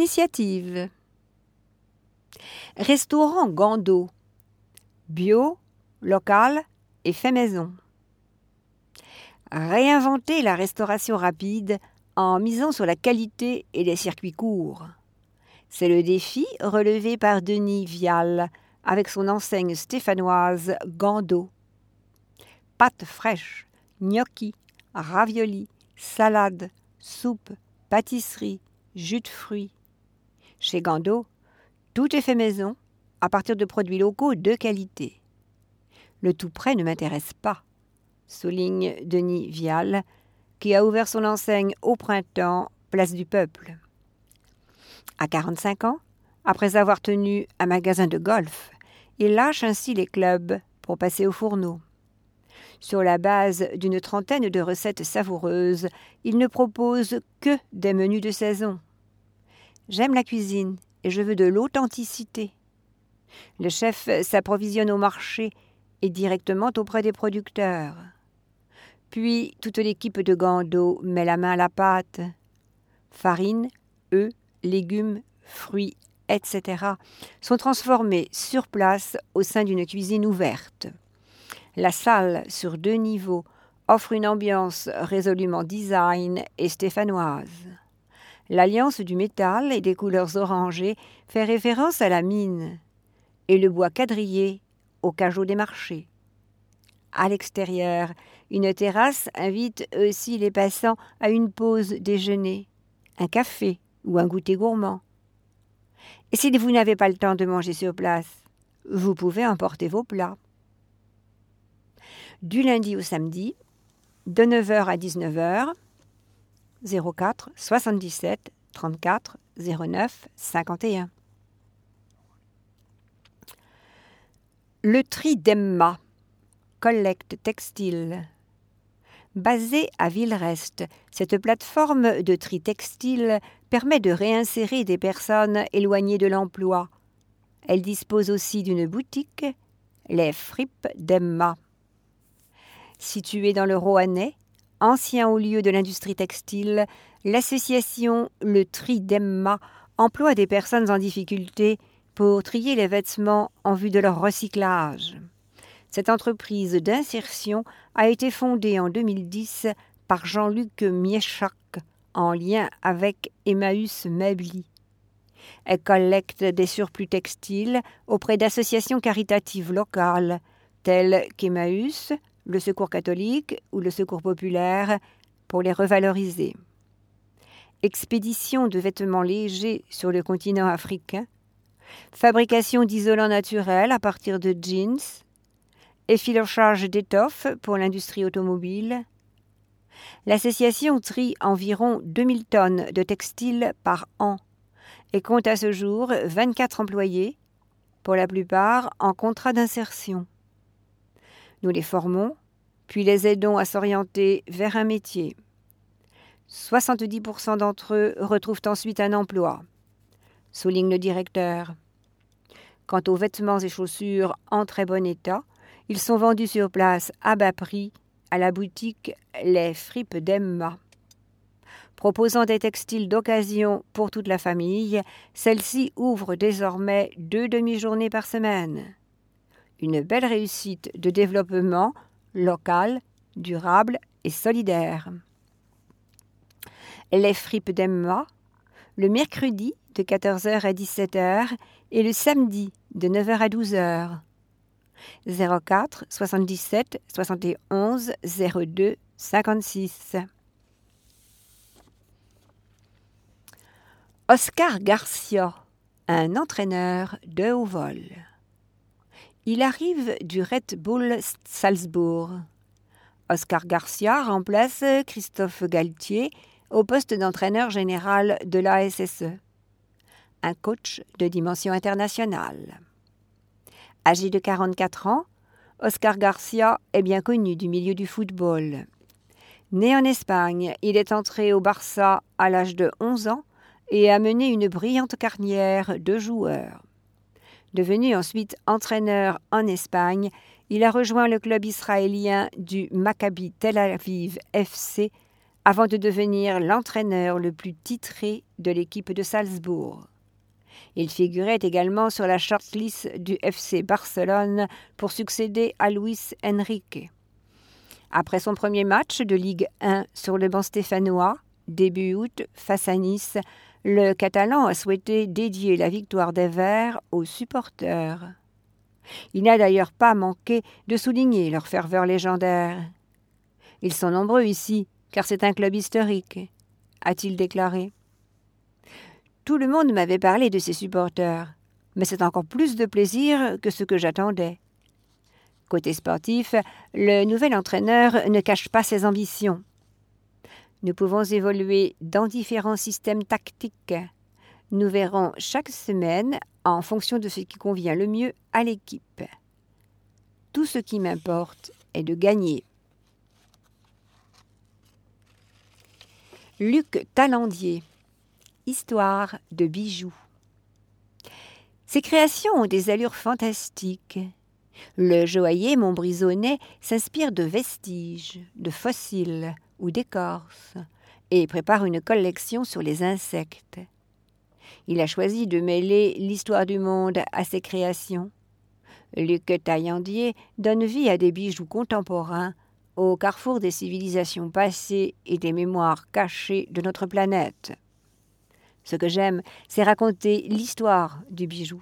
Initiative. Restaurant Gando. Bio, local et fait maison. Réinventer la restauration rapide en misant sur la qualité et les circuits courts. C'est le défi relevé par Denis Vial avec son enseigne stéphanoise Gando. Pâtes fraîches, gnocchis, raviolis, salades, soupes, pâtisseries, jus de fruits. Chez Gando, tout est fait maison à partir de produits locaux de qualité. Le tout prêt ne m'intéresse pas, souligne Denis Vial, qui a ouvert son enseigne au printemps, place du Peuple. À 45 ans, après avoir tenu un magasin de golf, il lâche ainsi les clubs pour passer au fourneau. Sur la base d'une trentaine de recettes savoureuses, il ne propose que des menus de saison. J'aime la cuisine et je veux de l'authenticité. Le chef s'approvisionne au marché et directement auprès des producteurs. Puis toute l'équipe de Gando met la main à la pâte. Farine, œufs, légumes, fruits, etc. sont transformés sur place au sein d'une cuisine ouverte. La salle, sur 2 niveaux, offre une ambiance résolument design et stéphanoise. L'alliance du métal et des couleurs orangées fait référence à la mine, et le bois quadrillé au cajot des marchés. À l'extérieur, une terrasse invite aussi les passants à une pause déjeuner, un café ou un goûter gourmand. Et si vous n'avez pas le temps de manger sur place, vous pouvez emporter vos plats. Du lundi au samedi, de 9h à 19h, 04 77 34 09 51. Le tri d'Emma, collecte textile. Basée à Villerest, cette plateforme de tri textile permet de réinsérer des personnes éloignées de l'emploi. Elle dispose aussi d'une boutique, les Fripes d'Emma. Située dans le Roannais, ancien haut lieu de l'industrie textile, l'association Le Tri d'Emma emploie des personnes en difficulté pour trier les vêtements en vue de leur recyclage. Cette entreprise d'insertion a été fondée en 2010 par Jean-Luc Miéchac en lien avec Emmaüs Mebli. Elle collecte des surplus textiles auprès d'associations caritatives locales telles qu'Emmaüs, le Secours catholique ou le Secours populaire pour les revaloriser. Expédition de vêtements légers sur le continent africain, fabrication d'isolants naturels à partir de jeans, effilochage d'étoffes pour l'industrie automobile. L'association trie environ 2000 tonnes de textiles par an et compte à ce jour 24 employés, pour la plupart en contrat d'insertion. Nous les formons, puis les aidons à s'orienter vers un métier. 70% d'entre eux retrouvent ensuite un emploi, souligne le directeur. Quant aux vêtements et chaussures en très bon état, ils sont vendus sur place à bas prix à la boutique Les Fripes d'Emma. Proposant des textiles d'occasion pour toute la famille, celle-ci ouvre désormais 2 demi-journées par semaine. Une belle réussite de développement local, durable et solidaire. Les Fripes d'Emma, le mercredi de 14h à 17h et le samedi de 9h à 12h. 04 77 71 02 56. Oscar Garcia, un entraîneur de haut vol. Il arrive du Red Bull Salzbourg. Oscar Garcia remplace Christophe Galtier au poste d'entraîneur général de l'ASSE, un coach de dimension internationale. Âgé de 44 ans, Oscar Garcia est bien connu du milieu du football. Né en Espagne, il est entré au Barça à l'âge de 11 ans et a mené une brillante carrière de joueur. Devenu ensuite entraîneur en Espagne, il a rejoint le club israélien du Maccabi Tel Aviv FC avant de devenir l'entraîneur le plus titré de l'équipe de Salzbourg. Il figurait également sur la shortlist du FC Barcelone pour succéder à Luis Enrique. Après son premier match de Ligue 1 sur le banc stéphanois, début août, face à Nice, le Catalan a souhaité dédier la victoire des Verts aux supporters. Il n'a d'ailleurs pas manqué de souligner leur ferveur légendaire. « Ils sont nombreux ici, car c'est un club historique », a-t-il déclaré. Tout le monde m'avait parlé de ses supporters, mais c'est encore plus de plaisir que ce que j'attendais. Côté sportif, le nouvel entraîneur ne cache pas ses ambitions. Nous pouvons évoluer dans différents systèmes tactiques. Nous verrons chaque semaine en fonction de ce qui convient le mieux à l'équipe. Tout ce qui m'importe est de gagner. Luc Talandier. Histoire de bijoux. Ses créations ont des allures fantastiques. Le joaillier montbrisonnais s'inspire de vestiges, de fossiles ou d'écorces et prépare une collection sur les insectes. Il a choisi de mêler l'histoire du monde à ses créations. Luc Taillandier donne vie à des bijoux contemporains au carrefour des civilisations passées et des mémoires cachées de notre planète. Ce que j'aime, c'est raconter l'histoire du bijou.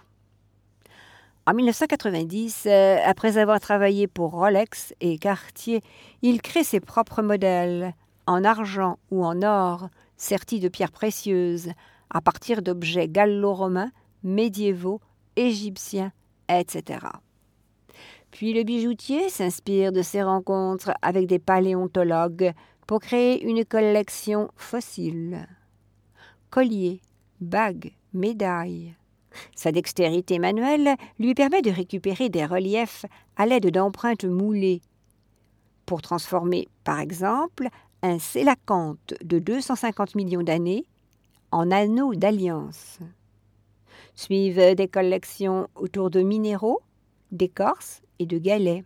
En 1990, après avoir travaillé pour Rolex et Cartier, il crée ses propres modèles, en argent ou en or, sertis de pierres précieuses, à partir d'objets gallo-romains, médiévaux, égyptiens, etc. Puis le bijoutier s'inspire de ses rencontres avec des paléontologues pour créer une collection fossile. Colliers, bagues, médailles. Sa dextérité manuelle lui permet de récupérer des reliefs à l'aide d'empreintes moulées pour transformer, par exemple, un sélacanthe de 250 millions d'années en anneau d'alliance. Suivent des collections autour de minéraux, d'écorces et de galets.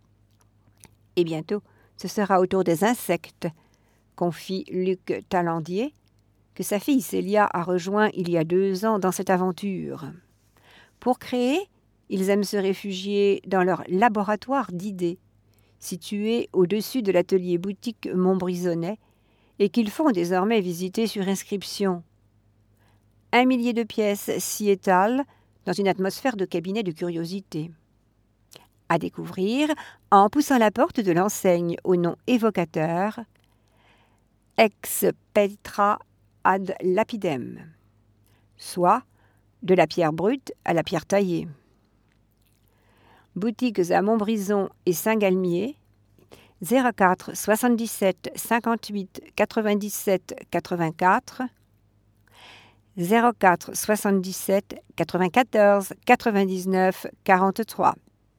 Et bientôt, ce sera autour des insectes, confie Luc Talandier, que sa fille Célia a rejoint il y a 2 ans dans cette aventure. Pour créer, ils aiment se réfugier dans leur laboratoire d'idées, situé au-dessus de l'atelier boutique Montbrisonnais, et qu'ils font désormais visiter sur inscription. 1 millier de pièces s'y étalent dans une atmosphère de cabinet de curiosité. À découvrir en poussant la porte de l'enseigne au nom évocateur « Ex Petra ad lapidem », soit de la pierre brute à la pierre taillée. Boutiques à Montbrison et Saint-Galmier, 04 77 58 97 84, 04 77 94 99 43.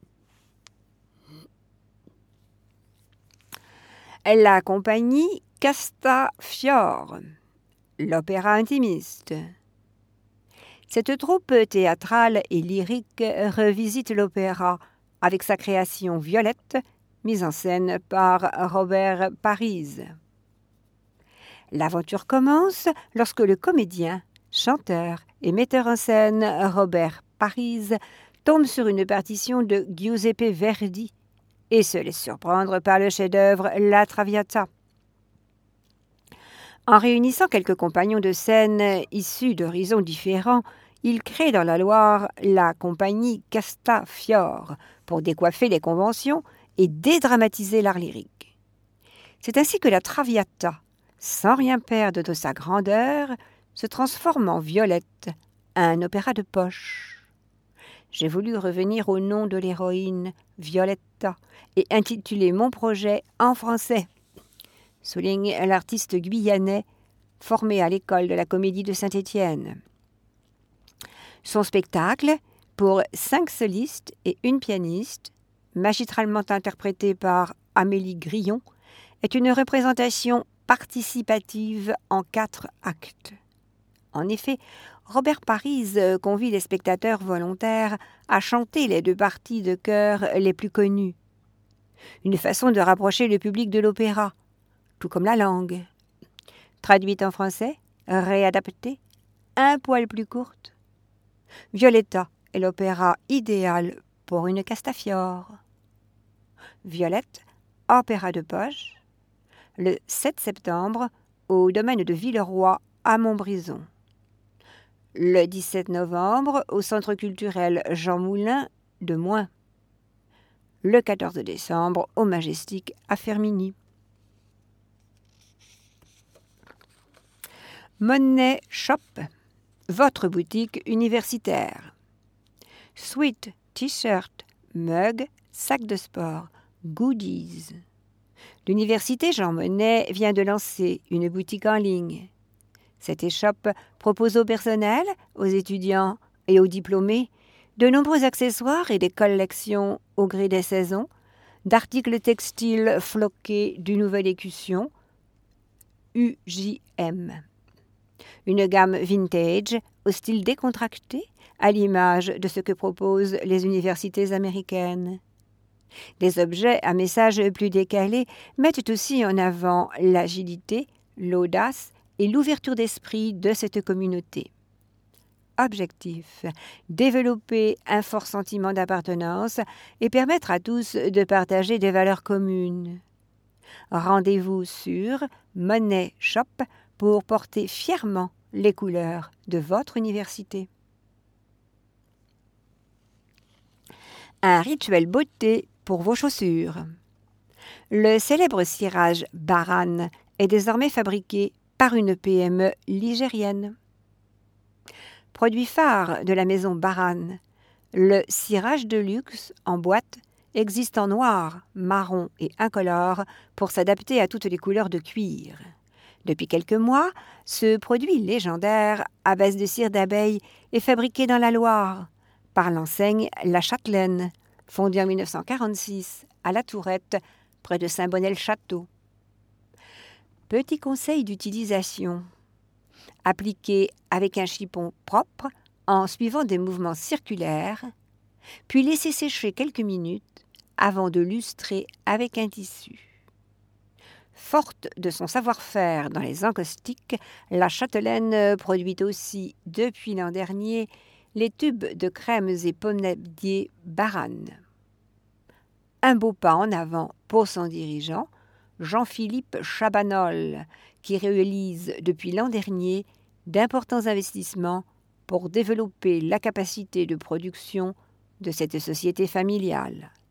La compagnie Castafiore, l'opéra intimiste. Cette troupe théâtrale et lyrique revisite l'opéra avec sa création Violette, mise en scène par Robert Parise. L'aventure commence lorsque le comédien, chanteur et metteur en scène Robert Parise tombe sur une partition de Giuseppe Verdi et se laisse surprendre par le chef-d'œuvre La Traviata. En réunissant quelques compagnons de scène issus d'horizons différents, il crée dans la Loire la compagnie Castafiore pour décoiffer les conventions et dédramatiser l'art lyrique. C'est ainsi que la Traviata, sans rien perdre de sa grandeur, se transforme en Violette, un opéra de poche. J'ai voulu revenir au nom de l'héroïne, Violetta, et intituler mon projet en français, souligne l'artiste guyanais formé à l'école de la Comédie de Saint-Étienne. Son spectacle, pour 5 solistes et une pianiste, magistralement interprété par Amélie Grillon, est une représentation participative en 4 actes. En effet, Robert Parise convie les spectateurs volontaires à chanter les 2 parties de chœur les plus connues. Une façon de rapprocher le public de l'opéra, tout comme la langue, traduite en français, réadaptée, un poil plus courte. Violetta est l'opéra idéal pour une Castafiore. Violette, opéra de poche, le 7 septembre au domaine de Villeroy à Montbrison. Le 17 novembre au Centre culturel Jean Moulin de Moins. Le 14 décembre au Majestic à Fermigny. Monnaie Shop, votre boutique universitaire. Sweat, t-shirt, mug, sac de sport, goodies. L'université Jean Monnet vient de lancer une boutique en ligne. Cette échoppe propose au personnel, aux étudiants et aux diplômés de nombreux accessoires et des collections au gré des saisons, d'articles textiles floqués d'une nouvelle écussion, UJM. Une gamme vintage au style décontracté, à l'image de ce que proposent les universités américaines. Les objets à message plus décalé mettent aussi en avant l'agilité, l'audace et l'ouverture d'esprit de cette communauté. Objectif : développer un fort sentiment d'appartenance et permettre à tous de partager des valeurs communes. Rendez-vous sur Monnaie Shop pour porter fièrement les couleurs de votre université. Un rituel beauté pour vos chaussures. Le célèbre cirage Baran est désormais fabriqué par une PME ligérienne. Produit phare de la maison Baran, le cirage de luxe en boîte existe en noir, marron et incolore pour s'adapter à toutes les couleurs de cuir. Depuis quelques mois, ce produit légendaire à base de cire d'abeille est fabriqué dans la Loire par l'enseigne La Châtelaine, fondée en 1946 à La Tourette, près de Saint-Bonnet-le-Château. Petit conseil d'utilisation. Appliquez avec un chiffon propre en suivant des mouvements circulaires, puis laissez sécher quelques minutes avant de lustrer avec un tissu. Forte de son savoir-faire dans les encaustiques, la Châtelaine produit aussi, depuis l'an dernier, les tubes de crèmes et pomadiers Baran. Un beau pas en avant pour son dirigeant, Jean-Philippe Chabanol, qui réalise depuis l'an dernier d'importants investissements pour développer la capacité de production de cette société familiale.